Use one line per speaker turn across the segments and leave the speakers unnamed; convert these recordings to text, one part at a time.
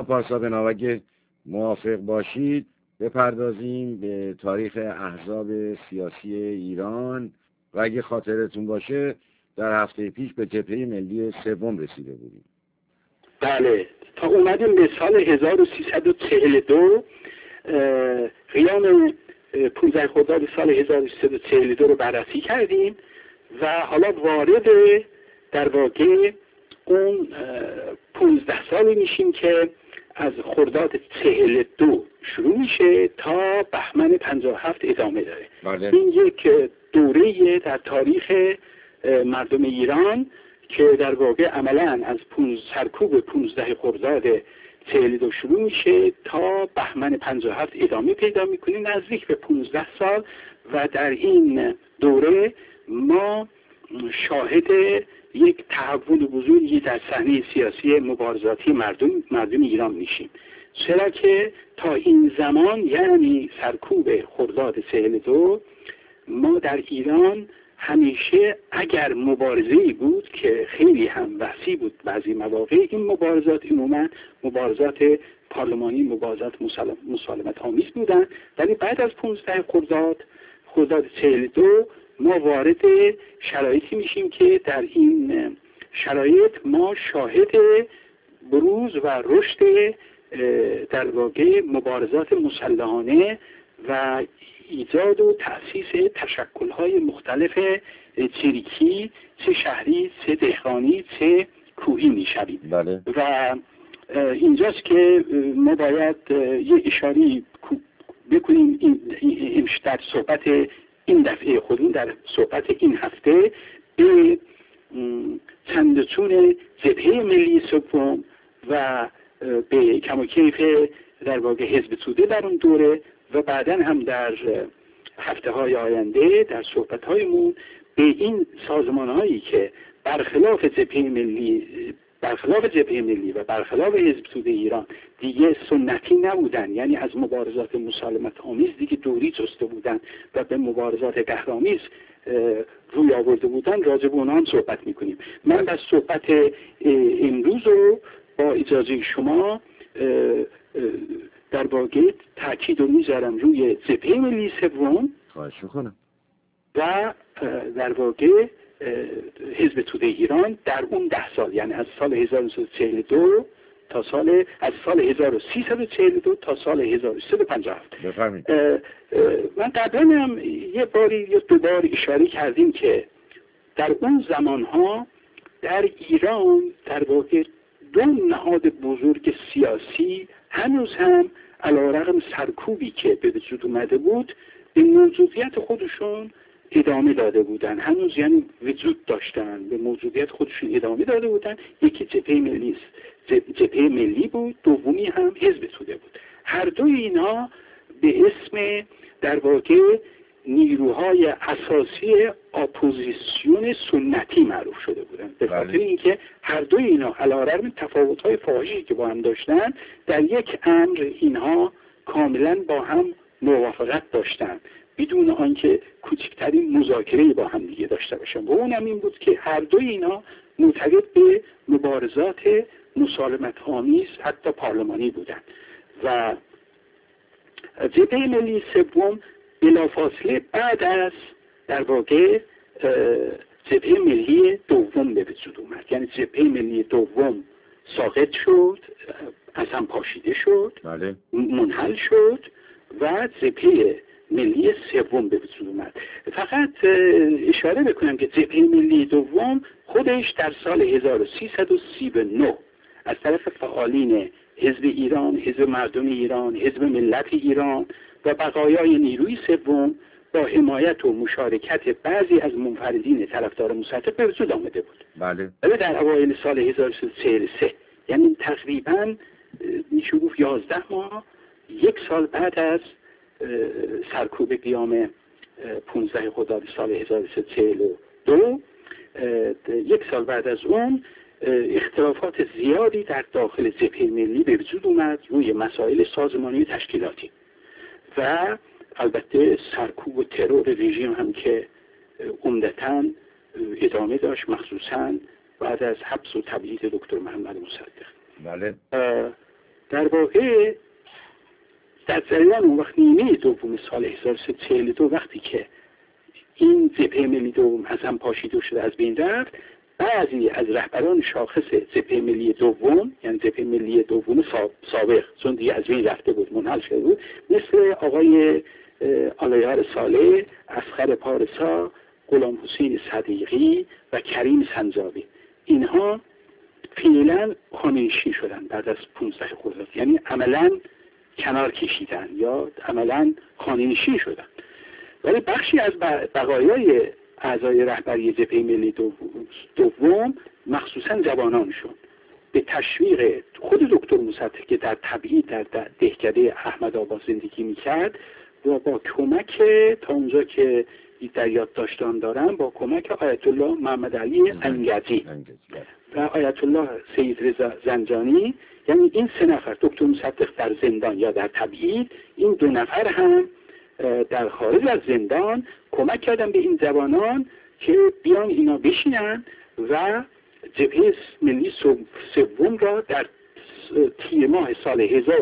پارسا بنا اگه موافق باشید بپردازیم به تاریخ احزاب سیاسی ایران و اگه خاطرتون باشه در هفته پیش به جبهه ملی سوم رسیده بودیم.
بله، تا اومدیم به سال 1342 قیام 15 خرداد سال 1342 رو بررسی کردیم و حالا وارد در واقع اون 15 سالی میشیم که از خرداد 42 شروع میشه تا بهمن 57 ادامه داره.
بله.
این یک دوره در تاریخ مردم ایران که در واقع عملا از سرکوب 15 خرداد 42 شروع میشه تا بهمن 57 ادامه پیدا میکنه، نزدیک به 15 سال. و در این دوره ما شاهد یک تحول بزرگی در صحنه سیاسی مبارزاتی مردم ایران میشیم، چرا که تا این زمان یعنی سرکوب خرداد 42 ما در ایران همیشه اگر مبارزه‌ای بود که خیلی هم وسیع بود، بعضی مواقع این مبارزات عموما مبارزات پارلمانی، مبارزات مسالمت آمیز بودن، ولی بعد از 15 خرداد 42 ما وارد شرایطی میشیم که در این شرایط ما شاهد بروز و رشد در واقع مبارزات مسلحانه و ایجاد و تأسیس تشکل‌های مختلف چریکی، چه شهری، چه دهقانی، چه کوهی می‌شویم.
بله.
و اینجاست که ما باید یه اشاره بکنیم در صحبت این دفعه خودمون، در صحبت این هفته، به چندچون جبهه ملی سوم و به کم و کیف در واقع حزب توده در اون دوره و بعدا هم در هفته‌های آینده در صحبت‌هایمون به این سازمان‌هایی که برخلاف جبهه ملی و برخلاف حزب توده ایران دیگه سنتی نبودن، یعنی از مبارزات مسالمت آمیز دیگه دوری جسته بودن و به مبارزات قهرآمیز روی آورده بودن، راجع به اونها هم صحبت می‌کنیم. من در صحبت امروز رو با اجازه شما در واقع تاکید رو میذارم روی جبهه ملی سوم،
خواهش میکنم،
و در واقع حزب توده ایران در اون 10 سال، یعنی از سال 1342 تا از سال 1342 تا سال 1357.
بفرمایید.
من قبلا هم یه باری یا دو بار اشاره کردیم که در اون زمانها در ایران در واقع دو نهاد بزرگ سیاسی هنوز هم علیرغم سرکوبی که به وجود اومده بود به موجودیت خودشون ادامه داده بودن، هنوز یعنی وجود داشتن، به موجودیت خودشون ادامه داده بودن. یکی جبهه ملی بود، دومی هم حزب توده بود. هر دوی اینها به اسم در واقع نیروهای اساسی اپوزیسیون سنتی معروف شده بودند، به خاطر اینکه هر دوی اینا علیرغم تفاوت‌های فاحشی که با هم داشتن، در یک امر اینها کاملا با هم موافقت داشتن بدون آنکه کوچکترین مذاکره‌ای با هم دیگه داشته باشن. و اونم این بود که هر دوی اینا معتقد به مبارزات مسالمت آمیز حتی پارلمانی بودن. و جبهه ملی سوم بلافاصله بعد از در واقع جبهه ملی دوم به وجود اومد، یعنی جبهه ملی دوم ساقط شد، از هم پاشیده شد،
بله.
منحل شد و جبهه ملی سوم به وجود اومد. فقط اشاره بکنم که جبهه ملی دوم خودش در سال 1339 از طرف فعالین حزب ایران، حزب مردم ایران، حزب ملت ایران و بقایای نیروی سوم با حمایت و مشارکت بعضی از منفردین طرفدار مصدق به وجود آمده بود.
بله.
ولی در اوایل سال 1343، یعنی تقریباً میشه گفت 11 ماه، یک سال بعد از سرکوب قیام 15 خرداد سال 1342، یک سال بعد از اون اختلافات زیادی در داخل جبهه ملی به وجود اومد روی مسائل سازمانی و تشکیلاتی و البته سرکوب و ترور رژیم هم که عمدتاً ادامه داشت، مخصوصاً بعد از حبس و تبعید دکتر محمد مصدق.
بله.
در واقع در جریان اون وقت نیمه دوم سال 1342 وقتی که این جبهه ملی دوم از هم پاشیده شده از بین رفت، بعضی از رهبران شاخص جبهه ملی دوم، یعنی جبهه ملی دوم سابق، چون دیگه از بین رفته بود، منحل شده بود، مثل آقای آلیار صالح، اصغر پارسا، غلام حسین صدیقی و کریم سنجابی، اینها فعلا خانه‌نشین شدن بعد از 15 خرداد، یعنی عملاً کنار کشیدن یا عملاً خانه‌نشین شدن. ولی بخشی از بقایای اعضای رهبری جبهه ملی دوم، مخصوصاً جوانانشون، به تشویق خود دکتر مصدق که در تبعید در دهکده احمدآباد زندگی میکرد و با کمک، تا اونجا که در یادداشتان دارم، با کمک آیت الله محمد علی انگجی و آیت الله سید رضا زنجانی، یعنی این سه نفر، دکتر مصدق در زندان یا در تبعید، این دو نفر هم در خارج از زندان کمک کردن به این جوانان که بیان اینا بشینن و جبهه ملی سوم را در تیر ماه سال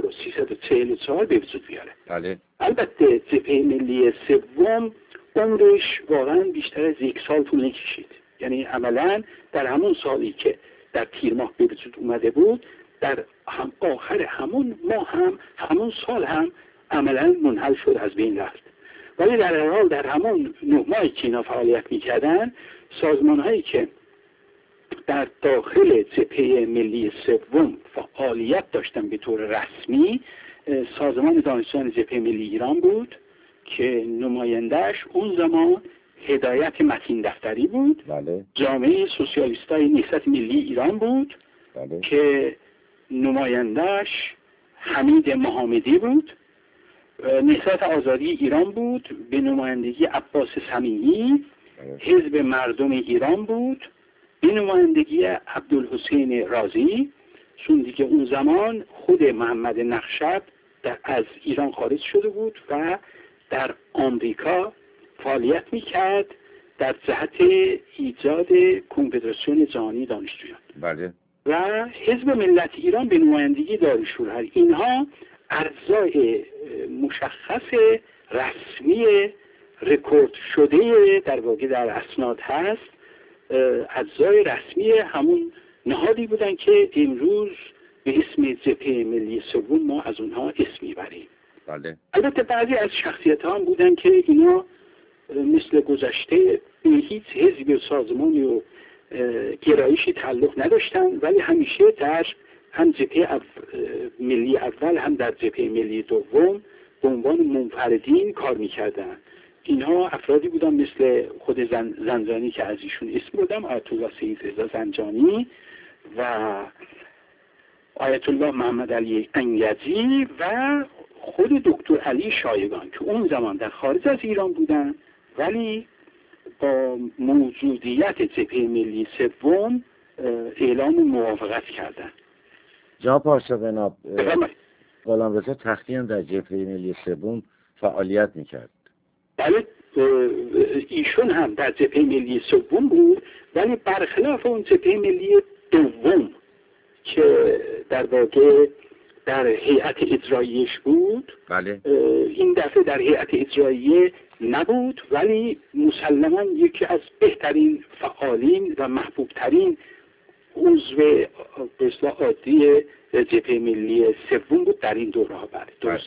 1344 به وجود بیاره.
بله.
البته جبهه ملی سوم عمرش واقعا بیشتر از 1 سال طول نکشید، یعنی عملا در همون سالی که در تیر ماه به وجود اومده بود، در آخر همون ماه هم همون سال هم عملا منحل شد، از بین رفت. ولی در هر حال در همون 9 ماهی که اینا فعالیت میکردن، سازمان هایی که در داخل جبهه ملی سوم فعالیت داشتن به طور رسمی، سازمان دانشجویان جبهه ملی ایران بود که نمایندهش اون زمان هدایت متین دفتری بود.
بله.
جامعه سوسیالیستای نهضت ملی ایران بود.
بله.
که نمایندهش حمید محمدی بود. نهضت آزادی ایران بود به نمایندگی عباس سمیعی. حزب مردم ایران بود به نمایندگی عبدالحسین رازی، چون دیگه اون زمان خود محمد نقشب از ایران خارج شده بود و در آمریکا فعالیت میکرد در جهت ایجاد کنفدراسیون جهانی دانشجویان.
بله.
و حزب ملت ایران به نمایندگی داروشورهر. اینها اجزای مشخص رسمی رکورد شده در واقع در اسناد هست، اجزای رسمی همون نهادی بودن که امروز به اسم جبهه ملی سوم ما از اونها اسم میبریم.
بله.
البته بعضی از شخصیت ها هم بودن که اینا مثل گذشته به هیچ حزبی و سازمانی و گرایشی تعلق نداشتن، ولی همیشه در هم جبهه ملی اول هم در جبهه ملی دوم به عنوان منفردین کار میکردن. اینها افرادی بودن مثل خود زنجانی که از ایشون اسم بردم، آیت الله سید رضا زنجانی و آیت الله محمد علی انگجی و خود دکتر علی شایگان که اون زمان در خارج از ایران بودن ولی با موجودیت جبهه ملی سوم اعلام موافقت کردن.
جناب پارسا بناب، غلامرضا تختی هم در جبهه ملی سوم فعالیت میکرد.
بله، ایشون هم در جبهه ملی سوم بود، ولی برخلاف اون جبهه ملی دوم که در واقع در هیئت اجراییش بود،
بله.
این دفعه در هیئت اجراییه نبود، ولی مسلماً یکی از بهترین فعالین و محبوبترین عضو به اصطلاح عادی جبهه ملی سوم بود در این دوره ها. بله، درست.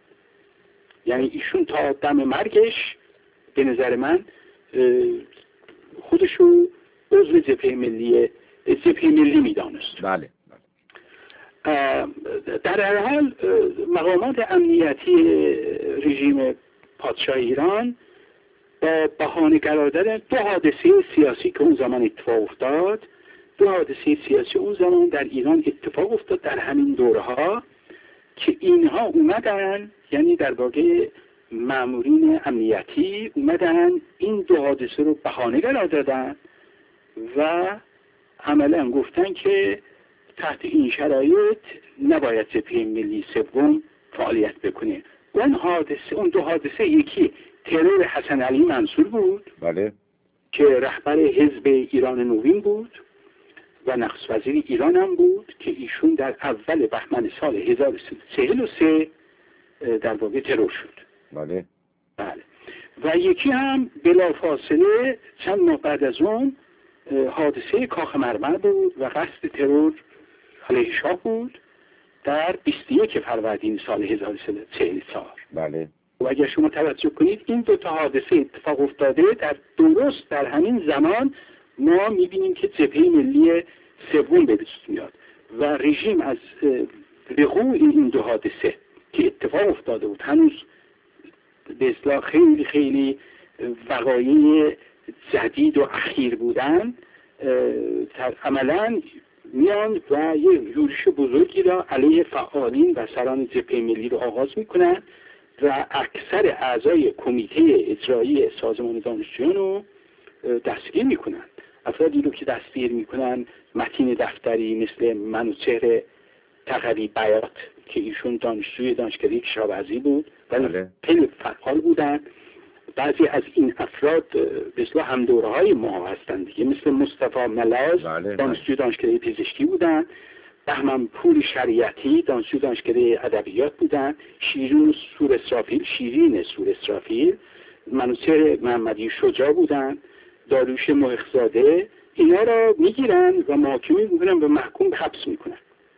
یعنی ایشون تا دم مرگش به نظر من خودشو عضو جبهه ملی میدانست.
بله.
در هر حال مقامات امنیتی رژیم پادشاه ایران با بهانه قرار دادن 2 حادثه سیاسی که اون زمان اتفاق افتاد، 2 حادثه سیاسی اون زمان در ایران اتفاق افتاد در همین دوره ها که اینها اومدن، یعنی در واقع مامورین امنیتی اومدن این 2 حادثه رو بهانه قرار دادن و عملا گفتن که تحت این شرایط نباید جبهه ملی سوم فعالیت بکنه. اون 2 حادثه، یکی ترور حسن علی منصور بود،
بله،
که رهبر حزب ایران نوین بود و نخست وزیر ایران هم بود که ایشون در اول بهمن سال 1343 در واقع ترور شد.
بله.
بله. و یکی هم بلافاصله چند ماه بعد از اون حادثه کاخ مرمر بود و قصد ترور علیه شاه بود در 21 فروردین سال 1344.
بله.
و اگر شما توجه کنید این دو تا حادثه اتفاق افتاده درست در همین زمان ما میبینیم که جبهه ملی سوم به وجود میاد و رژیم از وقوع این دو حادثه که اتفاق افتاده بود هنوز به اصطلاح خیلی خیلی وقایع جدید و اخیر بودن، عملاً میان و یه یورش بزرگی را علیه فعالین و سران جبهه ملی رو آغاز میکنن و اکثر اعضای کمیته اجرایی سازمان دانشجویان رو دستگیر میکنن. افرادی رو که دستگیر میکنن متین دفتری مثل منوچهر تقوی بیات که ایشون دانشجوی دانشکده کشاورزی بود ولی خیلی فعال بودن. بعضی از این افراد به اصطلاح هم دوره های ما هستند دیگه، مثل مصطفی ملاز دانشجوی دانشکده پزشکی بودن، بهمن پور شریعتی دانشجوی دانشکده ادبیات بودن، شیرین سور اسرافیل، منوچهر محمدی شجاع بودن، داریوش محق‌زاده. اینا را میگیرن و محاکمه میکنن و محکوم به حبس میکنن.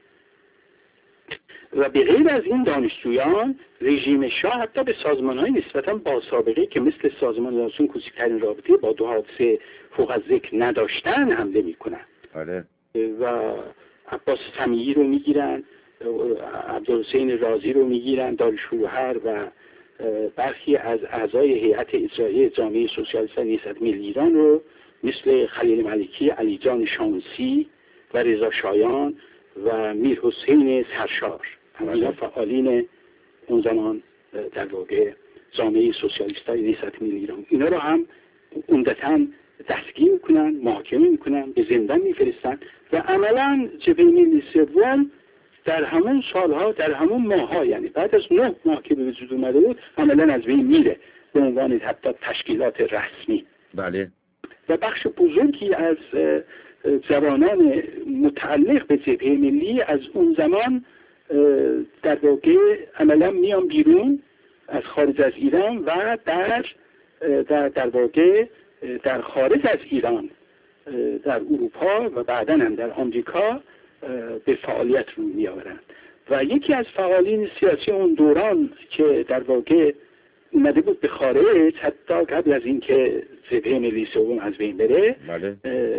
و به غیر از این دانشجویان رژیم شاه حتی به سازمان‌های نسبتاً با سابقه که مثل سازمان دانشجویان کوچکترین رابطه با دو حادثه فوق از ذکر نداشتن حمله میکنن.
بله.
و عباس سمیعی رو میگیرن، عبدالحسین رازی رو میگیرن، داریوش‌فروهر و برخی از اعضای هیئت اجرایی جامعه سوسیالیست نهضت ملی ایران رو مثل خلیل ملکی، علی جان شامسی و رضا شایان و میر حسین سرشار، اینا فعالین اون زمان در واقع جامعه سوسیالیست نهضت ملی ایران، اینا رو هم عمدتاً دستگیر میکنن، محاکمه میکنن، به زندان میفرستن و عملاً جبهه ملی سوم در همون سالها، در همون ماهها، یعنی بعد از 9 ماه که به وجود اومده بود عملاً از بین میره به عنوان حتی تشکیلات رسمی.
بله.
و بخش بزرگی از جوانان متعلق به جبهه ملی از اون زمان در واقع عملاً میان بیرون از خارج از ایران و در واقع در خارج از ایران در اروپا و بعداً هم در آمریکا به فعالیت رو میآورند. و یکی از فعالین سیاسی اون دوران که در واقع اومده بود به خارج حتی قبل از اینکه جبهه ملی سوم از بین بره،
بله.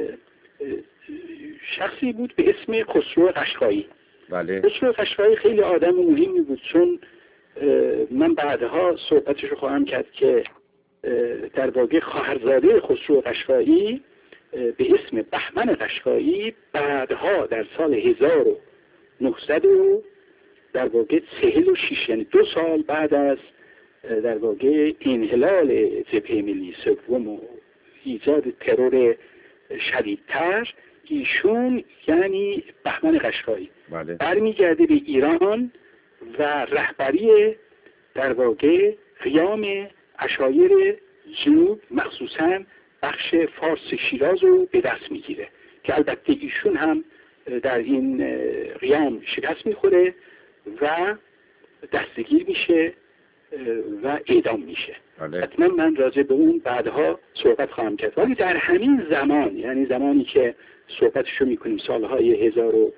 شخصی بود به اسم خسرو قشقایی.
بله.
خسرو قشقایی خیلی آدم مهمی بود، چون من بعدها صحبتشو خواهم کرد که در واقع خواهرزاده خسرو قشقایی به اسم بهمن قشقایی بعدها در سال 1900 در واقع 46 یعنی 2 سال بعد از در واقع انحلال جبهه ملی سوم و ایجاد ترور شدیدتر، ایشون یعنی بهمن قشقایی برمیگرده به ایران و رهبری در واقع قیام عشایر جنوب مخصوصاً بخش فارس شیراز رو به دست میگیره که البته ایشون هم در این قیام شکست میخوره و دستگیر میشه و اعدام میشه. حتما من راجع به اون بعدها صحبت خواهم کرد. ولی در همین زمان، یعنی زمانی که صحبتشو میکنیم سالهای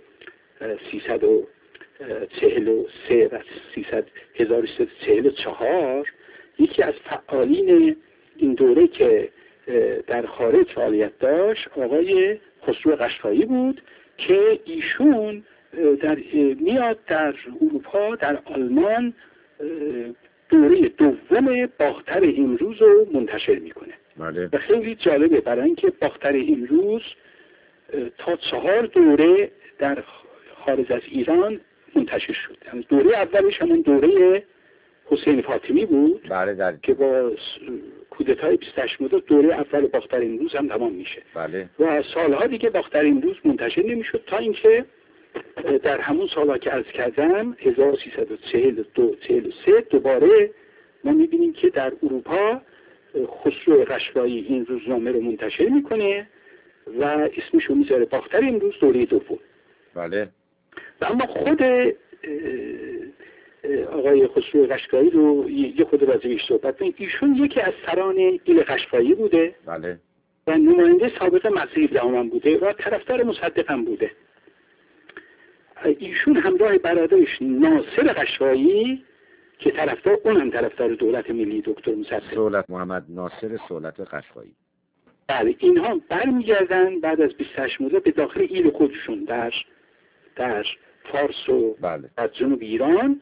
1343 و 1344، یکی از فعالین این دوره که در خارج فعالیت داشت آقای خسرو قشقایی بود که ایشون میاد در اروپا، در آلمان دوره دوم باختر امروز رو منتشر میکنه.
بله.
و خیلی جالبه برای اینکه باختر امروز تا 4 دوره در خارج از ایران منتشر شد. یعنی دوره اولش همون دوره حسین فاطمی بود.
بله.
که با کودتای 28 مرداد دوره اول باختر امروز هم تمام میشه.
بله.
و سالها دیگه باختر امروز منتشر نمیشد تا اینکه در همون سالها که عرض کردم 1342-43 دوباره ما میبینیم که در اروپا خسرو قشقایی این روزنامه رو منتشر میکنه و اسمشو میذاره باختر امروز دوره دوم.
بله.
و اما خود آقای خسرو قشقایی رو یه خود راجعش صحبت کنیم. ایشون یکی از سران ایل قشقایی بوده.
بله.
و نماینده سابق مذهب دامن بوده و طرفدار مصدق هم بوده. ایشون همراه برادرش ناصر قشقایی که اونم طرفدار دولت ملی دکتر مصدق،
دولت محمد ناصر سهولت قشقایی.
بله، اینها برمیگردن بعد از 28 مرداد به داخل ایل خودشون در فارس و
بله.
در جنوب ایران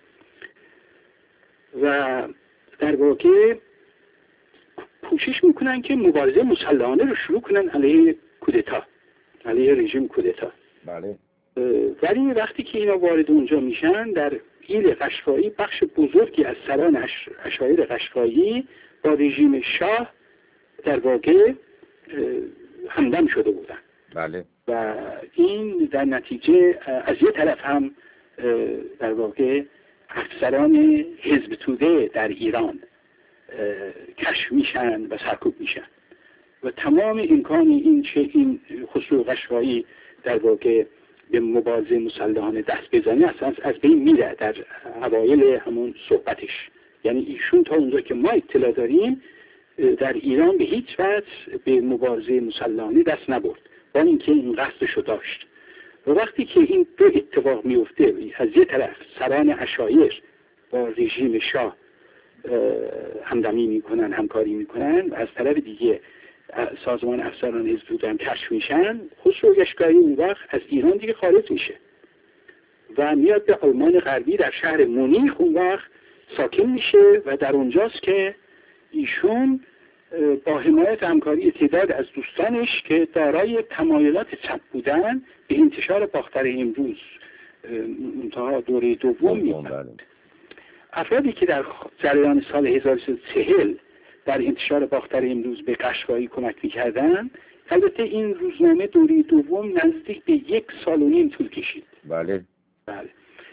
و در واقع کوشش میکنن که مبارزه مسلحانه رو شروع کنن علیه کودتا، علیه رژیم کودتا.
بله.
ولی وقتی که اینا وارد اونجا میشن، در ایل قشقایی بخش بزرگی از سران عشایر قشقایی با رژیم شاه در واقع همدم شده بودن.
بله.
و این در نتیجه از یه طرف هم در واقع افسران حزب توده در ایران کشف میشن و سرکوب میشن و تمام امکان این خسرو قشقایی در واقع به مبارزه مسلحانه دست بزنه اصلا از بین میره در اوایل همون صحبتش. یعنی ایشون تا اونجا که ما اطلاع داریم در ایران به هیچ وجه به مبارزه مسلحانه دست نبرد، با اینکه این قصدشو داشت. و وقتی که این دو اتفاق میفته، از یه طرف سران عشایر با رژیم شاه همدمی میکنن، همکاری میکنن، و از طرف دیگه سازمان افسران حزب توده هم کشف میشن، خسرو قشقایی اون وقت از ایران دیگه خارج میشه و میاد به آلمان غربی در شهر مونیخ اون وقت ساکن میشه و در اونجاست که ایشون با حمایت همکاری تعداد از دوستانش که دارای تمایلات چپ بودن به انتشار باختر امروز منتها دوره دوم میدن. افرادی که در جریان سال 1340 در انتشار باختر امروز به قشقایی کمک میکردن، البته این روزنامه دوره دوم نزدیک به 1.5 سال طول کشید.
بله.
بله.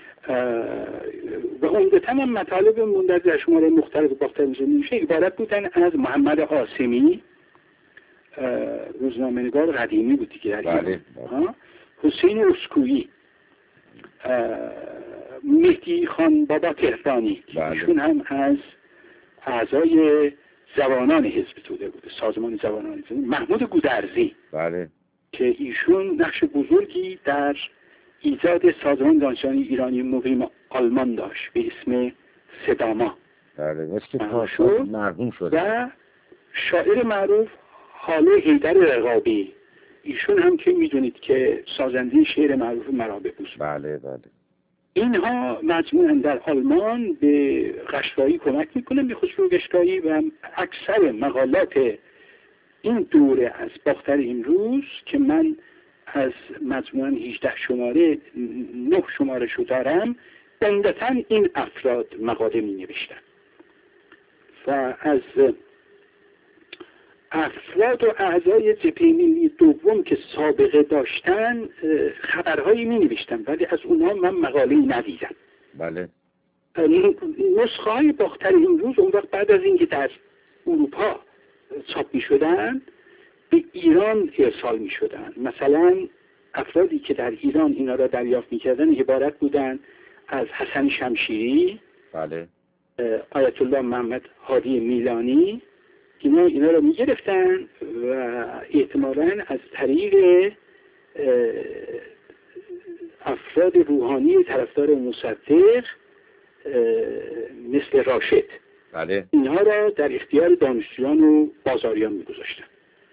و عمدتاً هم مطالب مندرج در شماره مختلف باختر امروز میشه عبارت بودن از محمد عاصمی، روزنامه نگار قدیمی بود دیگه در
بله.
حسین اسکویی، مهدی خان بابا تهرانی که ایشون هم از اعضای جوانان حزب توده بوده، سازمان جوانان حزب توده، محمود گودرزی،
بله،
که ایشون نقش بزرگی در ایجاد سازمان دانشجویان ایرانی مقیم آلمان داشت به اسم سداما.
بله، مثل پاشا مرحوم شد.
و شاعر معروف حاله حیدر رقابی، ایشون هم که میدونید که سازنده شعر معروف مرابع بود.
بله بله.
اینها مجموعاً در آلمان به قشقایی کمک میکنن، به خسرو قشقایی، و اکثر مقالات این دوره از باختر امروز که من از مجموعاً 18 شماره 9 شماره شو دارم، عمدتاً این افراد مقاله می نوشتن و از افراد و اعضای جبهه ملی دوم که سابقه داشتن خبرهایی می نوشتن، ولی از اونها من مقاله‌ای ندیدم.
بله.
نسخه های باختر امروز اون وقت بعد از اینکه در اروپا چاپ می شدن به ایران ارسال می شدن. مثلا افرادی که در ایران اینا را دریافت می کردن عبارت بودن از حسن شمشیری،
بله،
آیت الله محمد هادی میلانی، اینا رو می گرفتن و احتمالاً از طریق افراد روحانی طرفدار مصدق مثل راشد،
بله،
اینها را در اختیار دانشجویان و بازاریان می گذاشتن.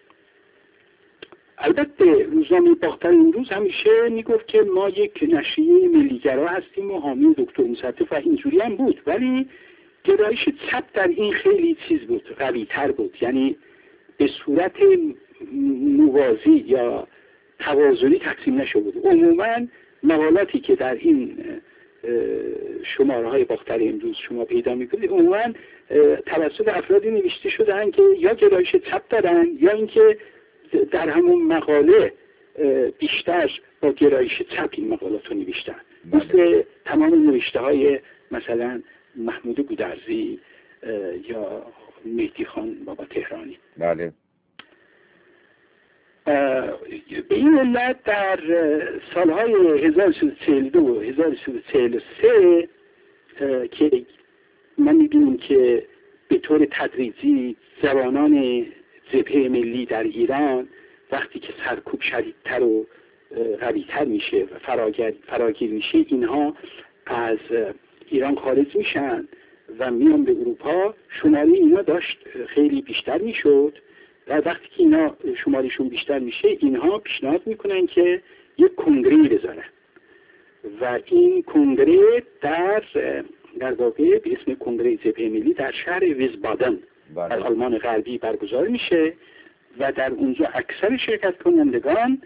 البته روزنامه باختر امروز همیشه میگفت که ما یک نشریه ملیگرا هستیم و حامی دکتر مصدق و اینجوری هم بود، ولی گرایش چپ در این خیلی چیز بود، قوی تر بود، یعنی به صورت موازی یا توازنی تقسیم نشده بود. عموما مقالاتی که در این شماره های باختر امروز شما پیدا میکنید عموما توسط افرادی نوشته شدن که یا گرایش چپ دارن یا اینکه در همون مقاله بیشتر با گرایش چپ این مقالات رو نوشتن، مثل تمام نوشته های مثلا محمود گودرزی یا مهدی خان بابا تهرانی.
بله.
به این علت در سالهای 1342 و 1343 که ما می‌بینیم که به طور تدریجی جوانان جبهه ملی در ایران وقتی که سرکوب شدیدتر و قوی‌تر میشه و فراگیر میشه، اینها از ایران خارج میشن و میان به اروپا. شماره اینا داشت خیلی بیشتر میشد و وقتی که اینا شمارشون بیشتر میشه، اینها پیشنهاد میکنن که یک کنگره بذارن و این کنگره در واقع به اسم کنگره جبهه ملی در شهر ویسبادن در آلمان غربی برگزار میشه و در اونجا اکثر شرکت کنندگان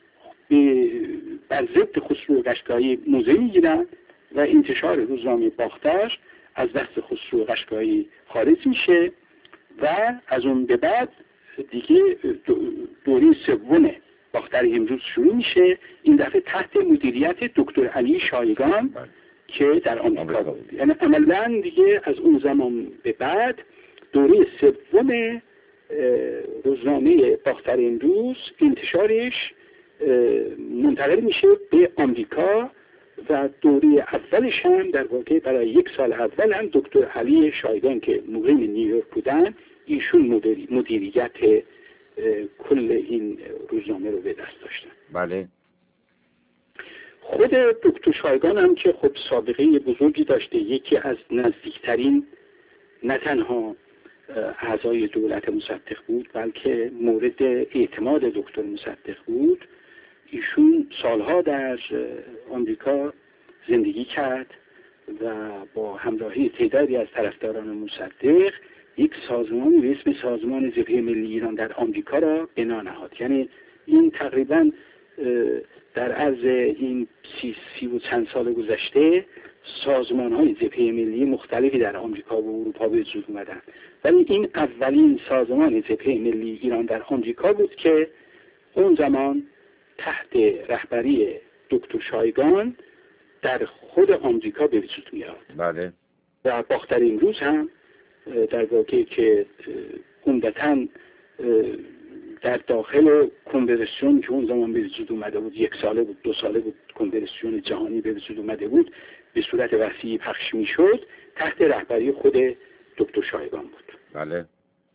بر ضد خسرو قشقایی موضع میگیرن و انتشار روزنامه باختر از دست خسرو قشقایی خارج میشه و از اون به بعد دیگه دوره سوم باختر امروز شروع میشه. این دفعه تحت مدیریت دکتر علی شایگان که در آمریکا بود. یعنی عملاً دیگه از اون زمان به بعد دوره سوم روزنامه باختر امروز انتشارش منتقل میشه به آمریکا و دوره اولش هم در واقع برای یک سال اول هم دکتر علی شایگان که مقیم نیویورک بودن، ایشون مدیریت کل این روزنامه رو به دست داشتن.
بله.
خود دکتر شایگان هم که خب سابقه بزرگی داشته، یکی از نزدیکترین نه تنها اعضای دولت مصدق بود بلکه مورد اعتماد دکتر مصدق بود. ایشون سالها در آمریکا زندگی کرد و با همراهی تعدادی از طرفداران مصدق یک سازمان به اسم سازمان جبهه ملی ایران در آمریکا را بنا نهاد. یعنی این تقریباً در عرض این سی و چند سال گذشته سازمان‌های جبهه ملی مختلفی در آمریکا و اروپا به وجود اومدن، ولی این اولین سازمان جبهه ملی ایران در آمریکا بود که اون زمان تحت رهبری دکتر شایگان در خود آمریکا به وجود میاد.
بله.
و باختر امروز هم در واقع که عمدتاً در داخل کنفدراسیون که اون زمان به وجود اومده بود، 1 ساله بود 2 ساله بود، کنفدراسیون جهانی به وجود اومده بود، به صورت وسیعی پخش میشد، تحت رهبری خود دکتر شایگان بود.
بله.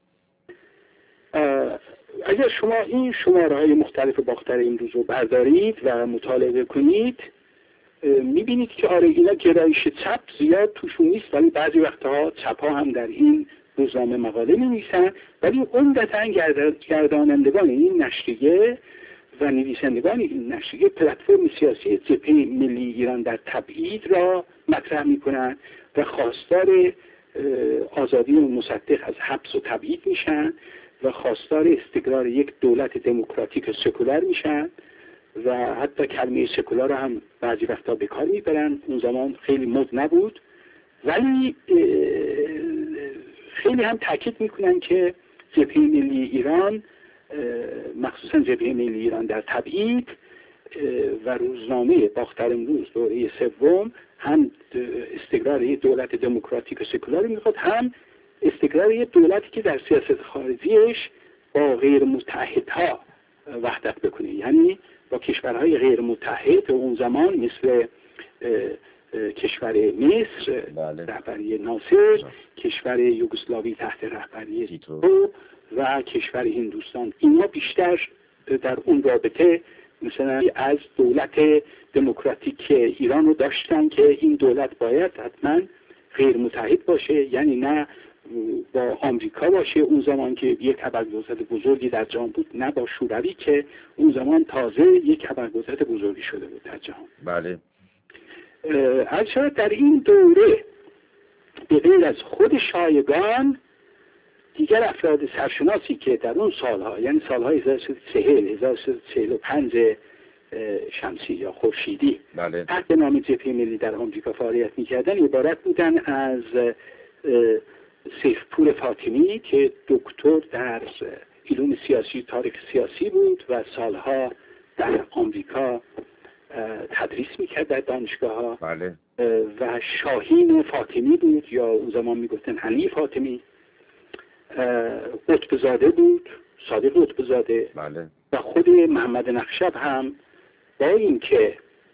اگر شما این شماره‌های مختلف باختر امروز رو بردارید و مطالعه کنید، میبینید که آره اینا گرایش چپ زیاد توشون نیست، ولی بعضی وقتها چپ ها هم در این روزنامه مقاله می‌نویسن، ولی عمدتاً گردانندگان این نشریه و نویسندگان این نشریه پلتفرم سیاسی جبهه ملی ایران در تبعید را مطرح میکنن و خواستار آزادی مصدق از حبس و تبعید میشن و خواستار استقرار یک دولت دموکراتیک و سکولار میشن و حتی کلمه سکولار هم بعضی وقتا به کار میبرن. اون زمان خیلی مد نبود، ولی خیلی هم تاکید میکنن که جبهه ملی ایران، مخصوصا جبهه ملی ایران در تبعید و روزنامه باختر امروز دوره سوم، هم استقرار یک دولت دموکراتیک و سکولار میخواد، هم استقرار یک دولتی که در سیاست خارجیش با غیر متحدها وحدت بکنه، یعنی با کشورهای غیر متحد اون زمان مثل کشور مصر رهبری ناصر، کشور یوگسلاوی تحت رهبری تیتو و کشور هندوستان. اینا بیشتر در اون رابطه مثلا از دولت دموکراتیک ایران رو داشتن که این دولت باید حتما غیر متحد باشه، یعنی نه با آمریکا باشه اون زمان که یک ابرقدرت بزرگی در جهان بود، نه با شوروی که اون زمان تازه یک ابرقدرت بزرگی شده بود در جهان.
بله.
البته در این دوره به غیر از خود شایگان، دیگر افراد سرشناسی که در اون سالها، یعنی سالهای 1340 1345 شمسی یا خورشیدی تحت نام جبهه ملی در آمریکا فعالیت می‌کردن، عبارت بودن از سیفپور فاطمی که دکتر در علوم سیاسی تاریخ سیاسی بود و سالها در آمریکا تدریس میکرد در دانشگاه ها. و شاهین فاطمی بود یا اون زمان میگفتن علی فاطمی. قطبزاده بود، صادق قطبزاده و خود محمد نخشب هم با اینکه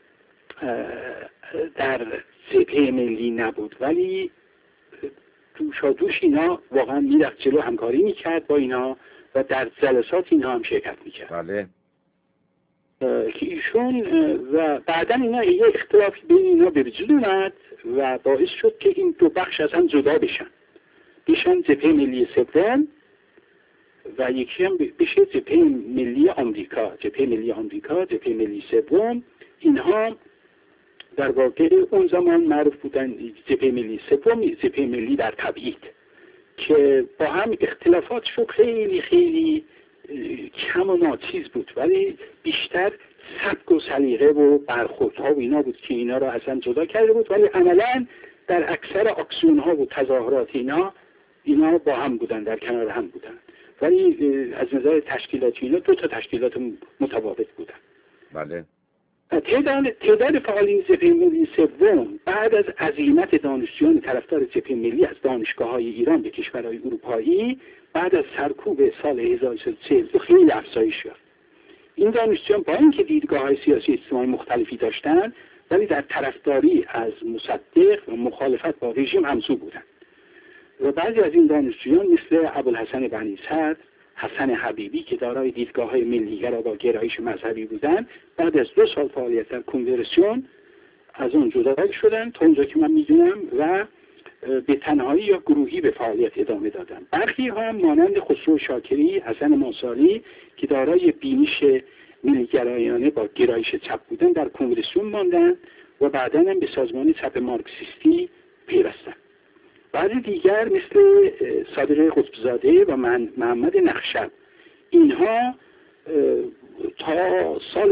در جبهه ملی نبود ولی دوش اینا واقعا میرفت جلو، همکاری میکرد با اینا و در جلسات اینا هم شرکت میکرد.
بله.
که ایشون و بعدا اینا یه اختلافی بین اینا به وجود اومد و باعث شد که این دو بخش از هم جدا بشن جبهه ملی سوم و یکی هم بشه جبهه ملی آمریکا. جبهه ملی سوم اینها در واقع اون زمان معروف بودن جبهه ملی سوم، جبهه ملی در تبعید، که با هم اختلافاتشون خیلی خیلی کم و ناچیز بود ولی بیشتر سبک و سلیقه و برخوردها و اینا بود که اینا را اصلا جدا کرده بود، ولی عملا در اکثر اکسیون ها و تظاهرات اینا با هم بودن، در کنار هم بودن، ولی از نظر تشکیلاتی اینا دو تا تشکیلات متفاوت بودن.
بله.
تعداد فعالین جبهه ملی سوم بعد از عزیمت دانشجویان طرفدار جبهه ملی از دانشگاه‌های ایران به کشورهای اروپایی بعد از سرکوب سال 1342 خیلی افزایش یافت. این دانشجویان با اینکه دیدگاه‌های سیاسی اجتماعی مختلفی داشتند ولی در طرفداری از مصدق و مخالفت با رژیم همسو بودند و بعضی از این دانشجویان مثل ابوالحسن بنی صدر، حسن حبیبی که دارای دیدگاه‌های ملی‌گرا با گرایش مذهبی بودند بعد از 2 سال فعالیت در کنگرسیون از اون جدا شدن تا اونجا که من میدونم و به تنهایی یا گروهی به فعالیت ادامه دادن. برخی هم مانند خسرو شاکری، حسن ماساری که دارای بینش ملی‌گرایانه با گرایش چپ بودن در کنگرسیون ماندن و بعداً هم به سازمان چپ مارکسیستی پیوستند. بعضی دیگر مثل صادق قطبزاده و محمد نخشب اینها تا سال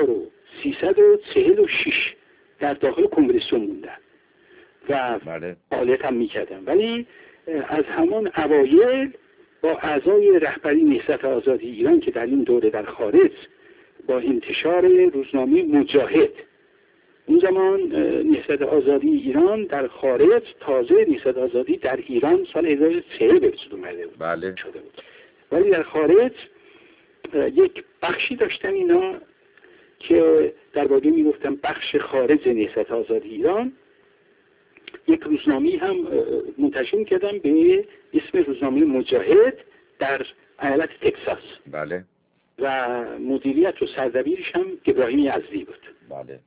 1346 در داخل کنگرسیون موندن و فعالیت هم میکردن، ولی از همان اوایل با اعضای رهبری نهضت آزادی ایران که در این دوره در خارج با انتشار روزنامه مجاهد، اون زمان نهضت آزادی ایران در خارج تازه نهضت آزادی در ایران سال 1940 به وجود اومده بود.
بله.
شده بود، ولی در خارج یک بخشی داشتن اینا که در واقع میگفتن بخش خارج نهضت آزادی ایران، یک روزنامه هم منتشر کردن به اسم روزنامه مجاهد در ایالت تگزاس.
بله.
و مدیریت و سردبیرش هم ابراهیم یزدی بود.
بله.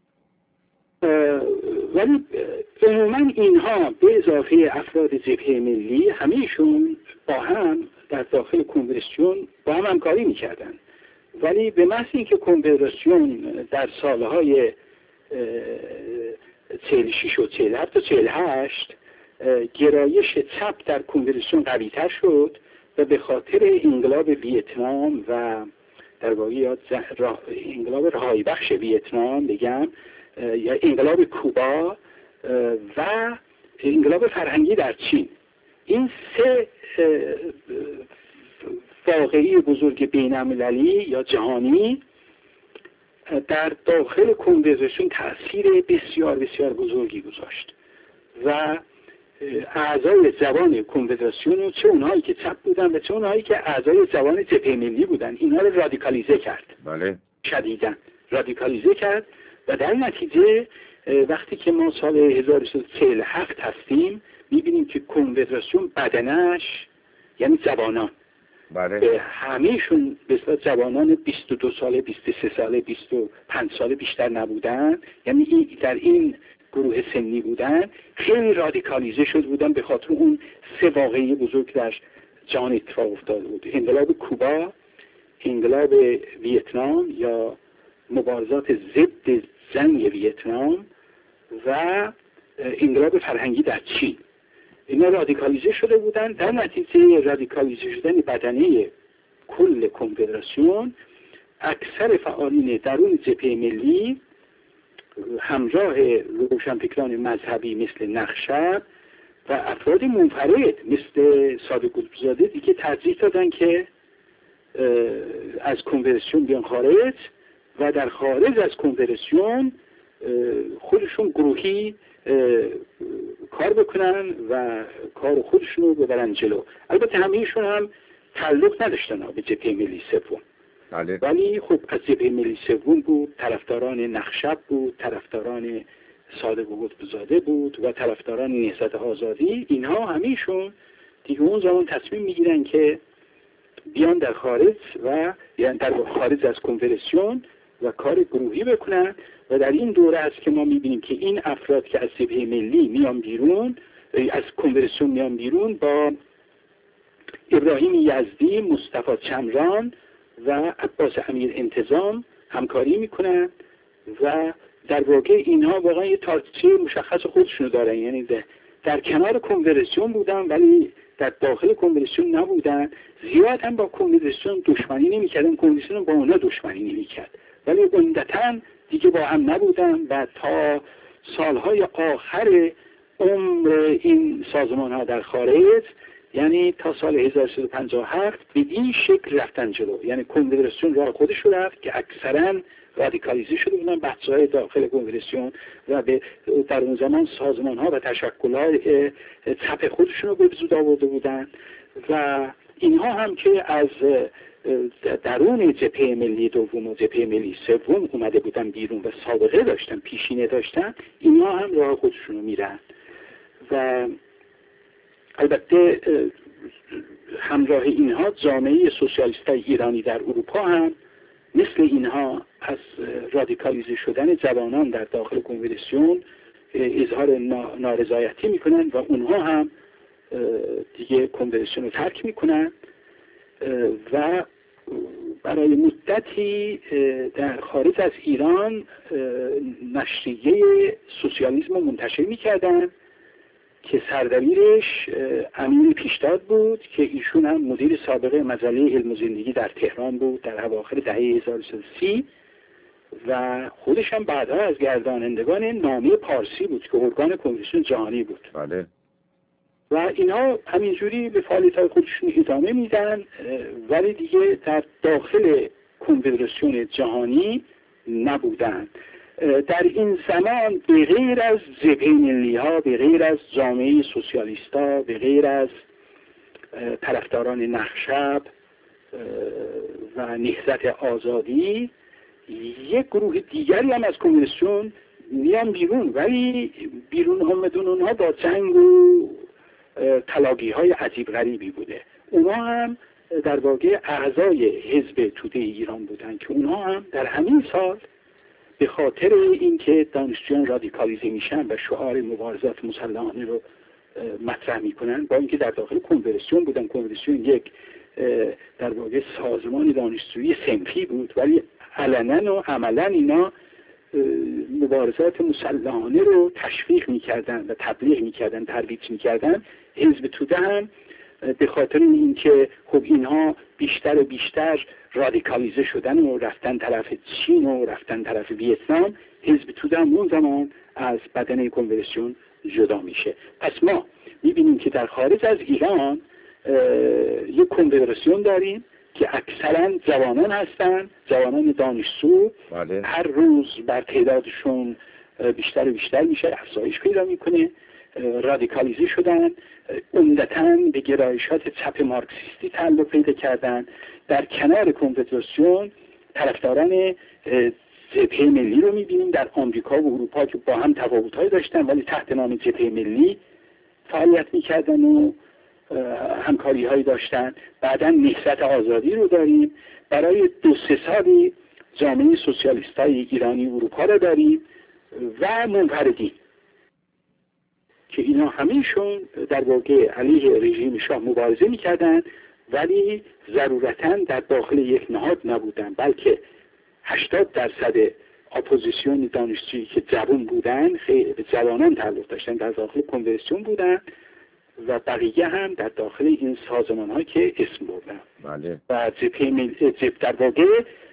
ولی عموما اینها به اضافه افراد جبهه ملی همه‌شون با هم در داخل کنفدراسیون با هم همکاری میکردن، ولی به محض اینکه کنفدراسیون در سالهای 46 و 47 و 48 گرایش چپ در کنفدراسیون قوی‌تر شد و به خاطر انقلاب ویتنام و در واقع انقلاب رهایی بخش ویتنام بگم یا انقلاب کوبا و انقلاب فرهنگی در چین، این 3 واقعی بزرگ بین‌المللی یا جهانی در داخل کنفدراسیون تأثیر بسیار بسیار بزرگی گذاشت و اعضای جوان کنفدراسیون، چه اونهایی که چپ بودن و چه اونهایی که اعضای جوان جبهه ملی بودن، اینا رو رادیکالیزه کرد.
بله.
شدیداً رادیکالیزه کرد و در نتیجه وقتی که ما سال 1347 هستیم میبینیم که کنفدراسیون بدنش یعنی جوانان،
بله،
همهشون به اصطلاح جوانان 22 ساله، 23 ساله، 25 ساله بیشتر نبودن، یعنی در این گروه سنی بودن، خیلی رادیکالیزه شده بودن به خاطر اون 3 واقعه بزرگ در جهان اتفاق افتاده بود: انقلاب کوبا، انقلاب ویتنام یا مبارزات ضد جنگ ویتنام و انقلاب فرهنگی در چین. اینا رادیکالیزه شده بودن. در نتیجه رادیکالیزه شدن بدنه کل کنفدراسیون، اکثر فعالین درون جبهه ملی همراه روشنفکران مذهبی مثل نخشب و افراد منفرد مثل صادق قطبزاده دیگه ترجیح دادن که از کنفدراسیون بیان خارج و در خارج از کنفدراسیون خودشون گروهی کار بکنن و کار خودشون رو ببرن جلو. البته همه‌شون هم تعلق نداشتن به جبهه ملی سوم،
بله.
ولی خب از جبهه ملی سوم بود، طرفداران نخشب بود، طرفداران صادق قطبزاده بود و طرفداران نهضت آزادی. اینها همیشون دیگه اون زمان تصمیم میگیرن که بیان در خارج و یعنی در خارج از کنفدراسیون و کار گروهی بکنن و در این دوره است که ما میبینیم که این افراد که از جبهه ملی میان بیرون، از کنفدراسیون میان بیرون، با ابراهیم یزدی، مصطفی چمران و عباس امیر انتظام همکاری میکنن و در واقع اینها واقعا یه تاریخچه مشخص خودشونو دارن، یعنی در کنار کنفدراسیون بودن ولی در داخل کنفدراسیون نبودن، زیاد هم با کنفدراسیون دشمنی نمی‌کردن، کنفدراسیون با اونا دشمنی نمی‌کرد، ولی عمدتاً دیگه با هم نبودن و تا سالهای آخر عمر این سازمان‌ها در خارج، یعنی تا سال 1357 به این شکل رفتن جلو، یعنی کنفدراسیون راه خودش رو رفت که اکثراً رادیکالیزه شده بودن بحث‌های داخل کنفدراسیون و در اون زمان سازمان‌ها و تشکل‌های چپ خودشون رو به وجود آورده بودن و اینها هم که از درون جبهه ملی دوم و جبهه ملی سوم اومده بودن بیرون و سابقه داشتن، پیشینه داشتن، اینها هم راه خودشون رو میرن و البته همراه اینها جامعه سوسیالیستای ایرانی در اروپا هم مثل اینها از رادیکالیزه شدن جوانان در داخل کنفدراسیون اظهار نارضایتی میکنن و اونها هم دیگه کنفدراسیون رو ترک میکنن و برای مدتی در خارج از ایران نشریه سوسیالیسم رو منتشر میکردن که سردبیرش امیر پیشداد بود که ایشون هم مدیر سابق مجله علم و زندگی در تهران بود در اواخر دهه 1330 و خودش هم بعدها از گردانندگان نامه پارسی بود که ارگان کنفدراسیون جهانی بود.
بله.
و اینها همینجوری به فعالیت‌های خودشون ادامه میدن ولی دیگه در داخل کنفدراسیون جهانی نبودن. در این زمان به غیر از جبهه ملی ها، به غیر از جامعه سوسیالیست ها، به غیر از طرفداران نخشب و نهضت آزادی، یک گروه دیگری هم از کنفدراسیون میان بیرون، ولی بیرون آمدن اونها با جنگ و تلاقی های عجیب غریبی بوده. اونها هم در واقع اعضای حزب توده ایران بودن که اونها هم در همین سال به خاطر اینکه دانشجویان رادیکالیزه میشن و شعار مبارزات مسلحانه رو مطرح میکنن، با اینکه در داخل کنفدراسیون بودن، کنفدراسیون یک در واقع سازمان دانشجویی صنفی بود، ولی علنا و عملا اینا مبارزات مسلحانه رو تشویق میکردن و تبلیغ میکردن، ترویج میکردن. حزب توده هم به خاطر اینکه خب اینها بیشتر و بیشتر رادیکالیزه شدن و رفتن طرف چین و رفتن طرف ویتنام، حزب توده هم اون زمان از بدنه کنفدراسیون جدا میشه. پس ما میبینیم که در خارج از ایران یک کنفدراسیون داریم که اکثرا جوانان هستن، جوانان دانشجو.
بله.
هر روز بر تعدادشون بیشتر و بیشتر میشه، افزایش پیدا میکنه، رادیکالیزه شدن، عمدتاً به گرایشات چپ مارکسیستی تعلق پیدا کردن. در کنار کنفدراسیون طرفداران جبهه ملی رو میبینیم در آمریکا و اروپا که با هم تفاوت‌هایی داشتن ولی تحت نام جبهه ملی فعالیت میکردن و همکاری هایی داشتن. بعدا نهضت آزادی رو داریم، برای 2-3 سالی جامعه سوسیالیست های ایرانی اروپا رو داریم و منفردین که اینا همیشون در واقع علیه رژیم شاه مبارزه میکردن ولی ضرورتاً در داخل یک نهاد نبودن، بلکه 80% اپوزیسیون دانشجویی که جوان بودن، به جوانان تعلق داشتن، در داخل کنفدراسیون بودن و بقیه هم در داخل این سازمان ها که اسم بردن.
بله.
و جبهه در واقع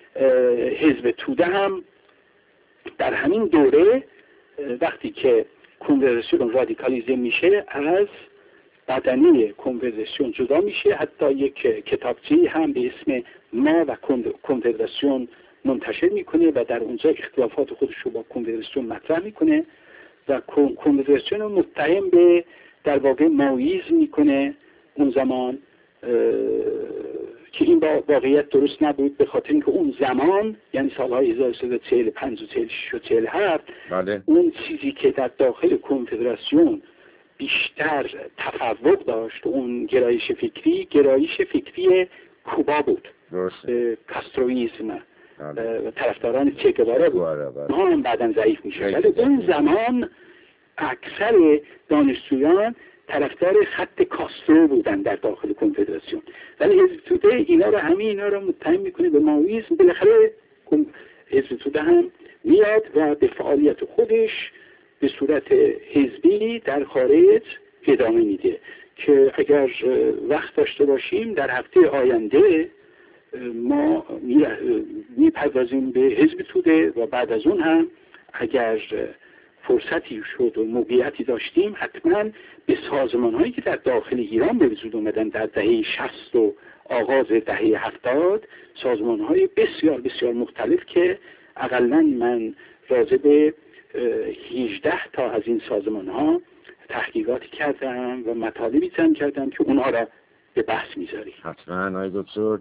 حزب توده هم در همین دوره وقتی که کنفدراسیون رادیکالیزه میشه از بدنه کنفدراسیون جدا میشه، حتی یک کتابچه‌ای هم به اسم ما و کنفدراسیون منتشر میکنه و در اونجا اختلافات خودش رو با کنفدراسیون مطرح میکنه و کنفدراسیون رو متهم به در واقع مائیسم میکنه اون زمان که این واقعیت درست نبود، به خاطر اینکه اون زمان یعنی سالهای 1345 و 46 و 47
بله.
اون چیزی که در داخل کنفدراسیون بیشتر تفوق داشت، اون گرایش فکری کوبا بود، کاسترویسم و طرفداران چه گواره بود. ما هم بعداً ضعیف میشه، ولی اون زمان اکثر دانشجویان طرفدار خط کاسترو بودن در داخل کنفدراسیون، ولی حزب توده اینا رو متهم میکنه به مائویسم. بالاخره حزب توده هم میاد و به فعالیت خودش به صورت حزبی در خارج ادامه میده که اگر وقت داشته باشیم در هفته آینده ما میپردازیم به حزب توده و بعد از اون هم اگر فرصتی شد و موقعیتی داشتیم حتما به سازمان هایی که در داخل ایران به وجود اومدن در دهه 60 و آغاز دهه 70، سازمان های بسیار بسیار مختلف که اقلا من راجع به 18 تا از این سازمان ها تحقیقاتی کردم و مطالبی جمع کردم که اونها را به بحث میذاریم.
حتما آقای دکتر.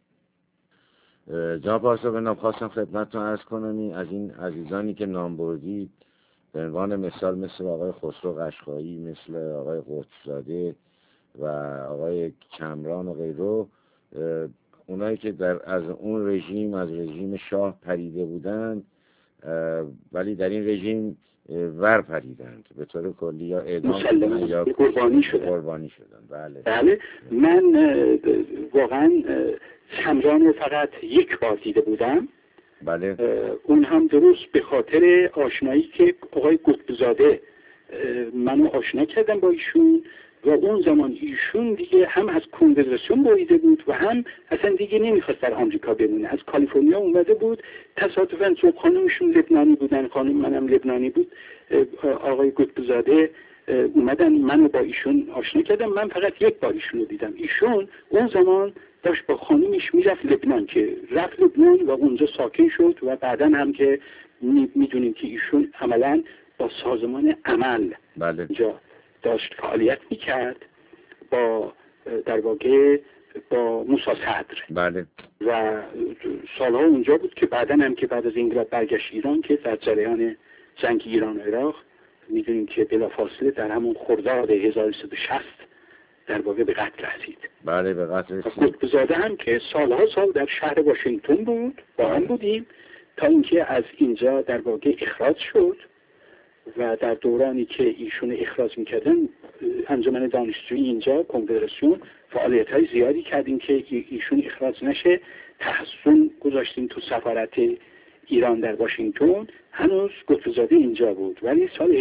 جناب پاسخ بنام خواستم خدمتتون عرض کنم از این عزیزانی که نام بردید به عنوان مثال مثل آقای خسرو قشقایی، مثل آقای قطب‌زاده و آقای کمران و غیره، اونایی که از اون رژیم، از رژیم شاه پریده بودند ولی در این رژیم ور پریدند به طور کلی، یا اعدام شدن یا قربانی شدن.
بله. من واقعا کمران رو فقط یک بار دیده بودم.
بله.
اون هم درست به خاطر آشنایی که آقای قطب‌زاده منو آشنا کردم با ایشون و اون زمان ایشون دیگه هم از کنفدراسیون بریده بود و هم اصلا دیگه نمیخواست در آمریکا بمونه، از کالیفرنیا اومده بود. تصادفاً چون خانمشون لبنانی بودن، خانم منم لبنانی بود، آقای قطب‌زاده اومدن منو با ایشون آشنا کردم. من فقط یک بار ایشون رو دیدم. ایشون اون زمان داشت با خانمش میرفت لبنان، که رفت لبنان و اونجا ساکن شد و بعداً هم که میدونیم که ایشون عملاً با سازمان عمل اینجا داشت فعالیت میکرد، با در واقع با موسی صدر.
بله.
و سالها اونجا بود که بعداً هم که بعد از انقلاب برگشت ایران، که در جریان جنگ ایران و عراق میدونیم که بلافاصله در همون خرداد 1360 در واقع به قتل رسید.
بله، به قتل رسید.
قطب‌زاده هم که سالها سال در شهر واشنگتن بود، با هم بودیم تا اینکه از اینجا در واقع اخراج شد و در دورانی که ایشون اخراج میکردن انجمن دانشجویی اینجا کنفدراسیون فعالیت‌های زیادی کردیم که ایشون اخراج نشه. تحسن گذاشتیم تو سفارت ایران در واشنگتن، هنوز قطب‌زاده اینجا بود. ولی سال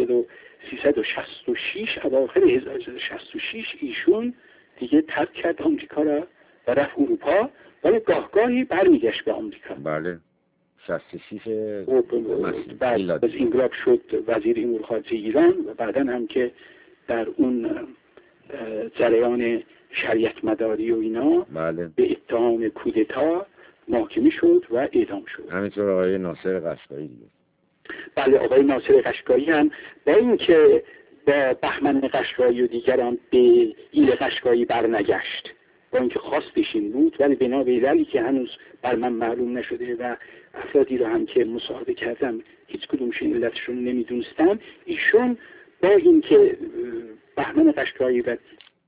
1366 اواخر 1366 ایشون دیگه ترک کرد آمریکا را و رفت اروپا، ولی گاهگاهی برمیگشت به آمریکا.
بله. 66
بعد از انقلاب شد وزیر امور خارجه ایران و بعداً هم که در اون جریان شریعت مداری و اینا به اتهام کودتا محاکمه شد و اعدام شد.
همینطور آقای ناصر قشقایی دیگه.
بله، آقای ناصر قشقایی هم با اینکه با بهمن قشقایی و دیگران به ایل قشقایی برنگشت، با اینکه خواستش این بود، ولی بنا به دلیلی که هنوز بر من معلوم نشده و افرادی رو هم که مصاحبه کردم هیچ کدومشون علتشون نمیدونستم، ایشون با اینکه بهمن قشقایی و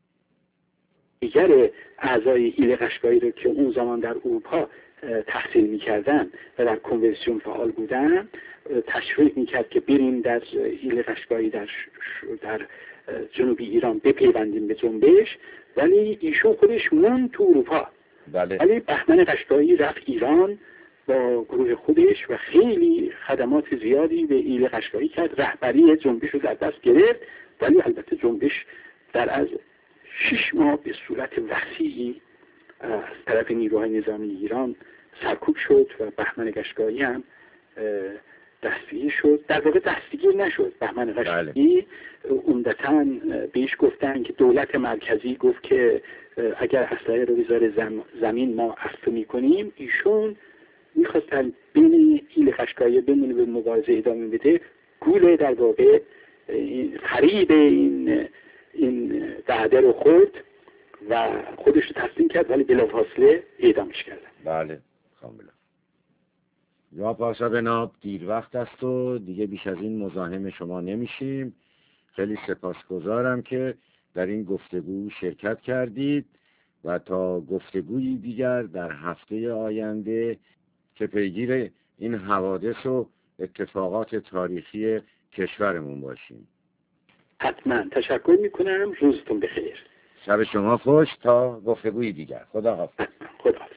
دیگر اعضای ایل قشقایی رو که اون زمان در اروپا تحصیل میکردن و در کنورسیون فعال بودن تشویق میکرد که بریم در ایل قشقایی در جنوبی ایران بپیوندیم به جنبش، ولی ایشون خودش موند تو اروپا.
بله.
ولی بهمن قشقایی رفت ایران با گروه خودش و خیلی خدمات زیادی به ایل قشقایی کرد، رهبری جنبش رو در دست گرفت، ولی البته جنبش در از 6 ماه به صورت وسیعی از طرف نیروهای نظامی ایران سرکوب شد و بهمن قشقایی هم دستگیر شد. در واقع دستگیر نشد. بهمن قشقایی عمدتاً بهش گفتن که دولت مرکزی گفت که اگر اسلحه رو بذاره زمین ما عفو میکنیم. ایشون میخواستن بین ایل قشقایی بمونه به مبارزه ادامه بده. گول در واقع فریب این وعده رو خورد و خودش رو تسلیم کرد، ولی بلافاصله اعدامش کردن.
بله کاملا. جناب پاشا بناب، دیر وقت است و دیگه بیش از این مزاحم شما نمیشیم. خیلی سپاسگزارم که در این گفتگو شرکت کردید و تا گفتگویی دیگر در هفته آینده که پیگیر این حوادث و اتفاقات تاریخی کشورمون باشیم.
حتما. تشکر میکنم. روزتون بخیر.
شب شما خوش. تا گفتگویی دیگر. خدا حافظ.
خدا حافظ.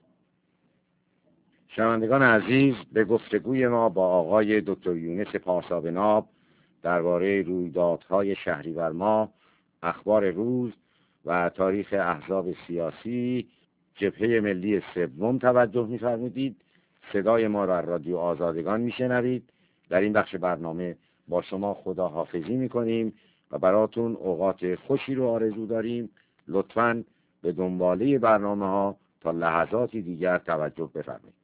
شنوندگان عزیز، به گفتگوی ما با آقای دکتر یونس پارسا بناب درباره رویدادهای شهریور ماه، اخبار روز و تاریخ احزاب سیاسی جبهه ملی سوم توجه می‌فرمودید. صدای ما را رادیو آزادگان میشنوید. در این بخش برنامه با شما خداحافظی میکنیم و براتون اوقات خوشی رو آرزو داریم. لطفاً به دنباله برنامه ها تا لحظاتی دیگر توجه بفرمایید.